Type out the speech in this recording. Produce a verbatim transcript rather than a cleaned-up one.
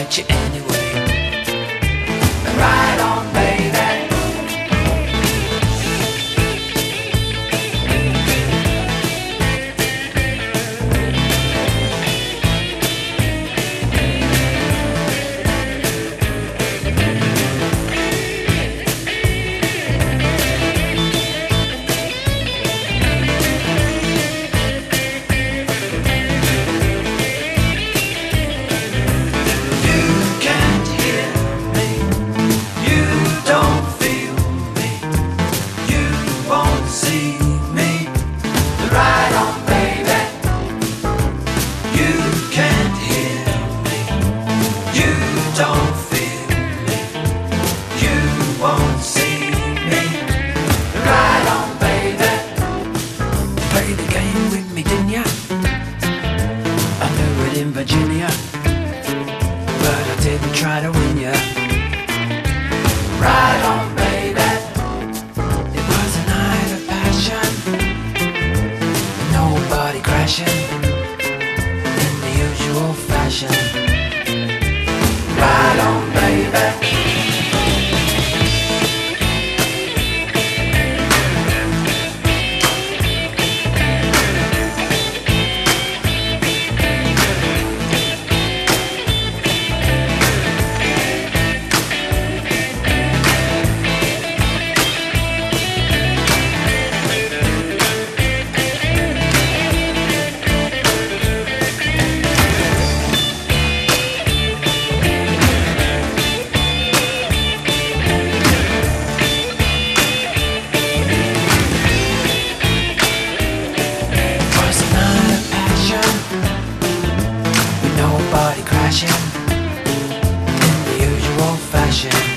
get you anyway. Ride on, baby. Don't feel me, you won't see me. Ride on, baby. Play the game with me, didn't ya? I knew it in Virginia, but I didn't try to win ya. Ride on, baby. It was a night of passion, nobody crashing in the usual fashion. Ride on, baby. Crashing in the usual fashion.